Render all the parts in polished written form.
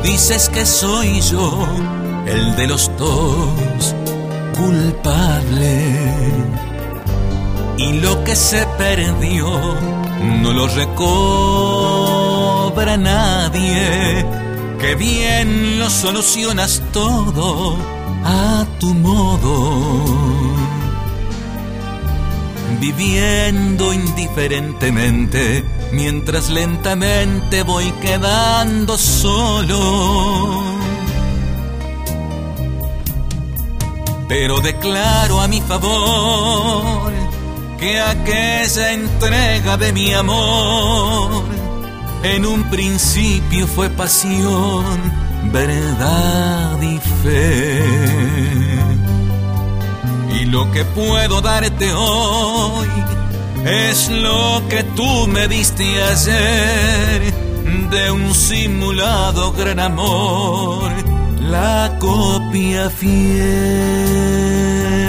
dices que soy yo el de los dos culpable, y lo que se perdió no lo recobra nadie. Que bien lo solucionas todo a tu modo, viviendo indiferentemente mientras lentamente voy quedando solo. Pero declaro a mi favor que aquella entrega de mi amor en un principio fue pasión, verdad y fe. Y lo que puedo darte hoy es lo que tú me diste ayer, de un simulado gran amor, la copia fiel.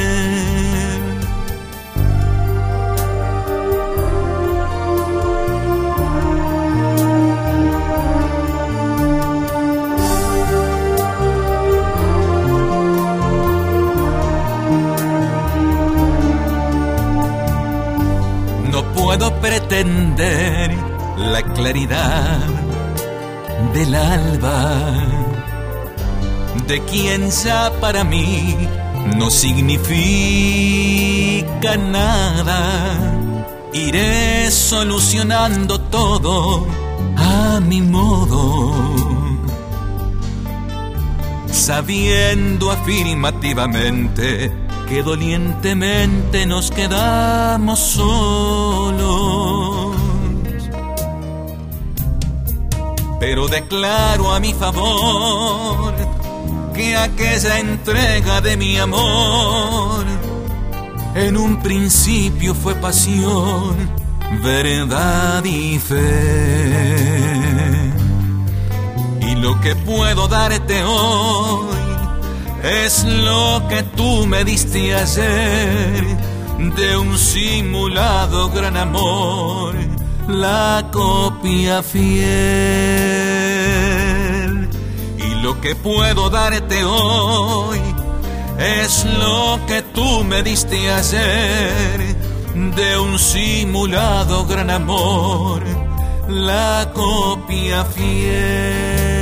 No puedo pretender la claridad del alba de quien ya para mí no significa nada. Iré solucionando todo a mi modo, sabiendo afirmativamente que dolientemente nos quedamos solos. Pero declaro a mi favor que aquella entrega de mi amor en un principio fue pasión, verdad y fe. Y lo que puedo darte hoy es lo que tú me diste ayer, de un simulado gran amor, la copia fiel. Y lo que puedo darte hoy es lo que tú me diste ayer, de un simulado gran amor, la copia fiel.